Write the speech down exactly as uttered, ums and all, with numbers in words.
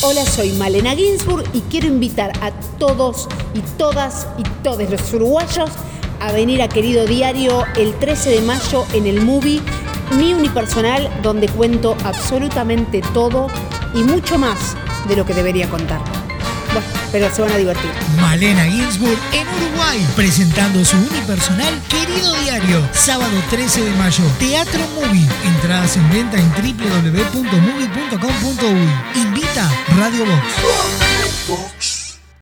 Hola, soy Malena Ginsburg y quiero invitar a todos y todas y todos los uruguayos a venir a Querido Diario el trece de mayo en el Movie, mi unipersonal, donde cuento absolutamente todo y mucho más de lo que debería contar. Bueno, pero se van a divertir. Malena Ginsburg en Uruguay, presentando su unipersonal Querido Diario, sábado trece de mayo, Teatro Movie. Entradas en venta en doble u doble u doble u punto movie punto com punto uy. Invita Radio Box.